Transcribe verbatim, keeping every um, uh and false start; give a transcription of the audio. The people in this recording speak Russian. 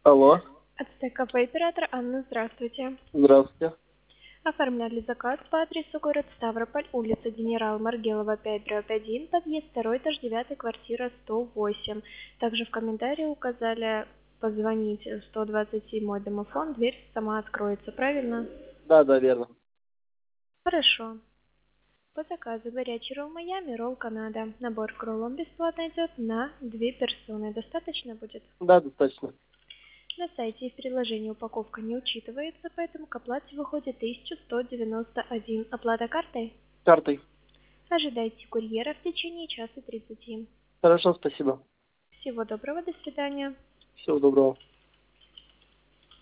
Алло, Ацтек Кафе, оператор Анна, здравствуйте. здравствуйте. Оформляли заказ по адресу город Ставрополь, улица Генерал Маргелова, пять, дробь один, подъезд второй, этаж девятый, квартира сто восемь. Также в комментарии указали позвонить в сто двадцать седьмой домофон, дверь сама откроется, правильно? Да, да, верно. Хорошо. По заказу горячий ролл Майами, ролл Канада. Набор к роллам бесплатно идет на две персоны. Достаточно будет? Да, достаточно. На сайте и в приложении упаковка не учитывается, поэтому к оплате выходит тысяча сто девяносто один. Оплата картой? Картой. Ожидайте курьера в течение часа тридцати. Хорошо, спасибо. Всего доброго, до свидания. Всего доброго.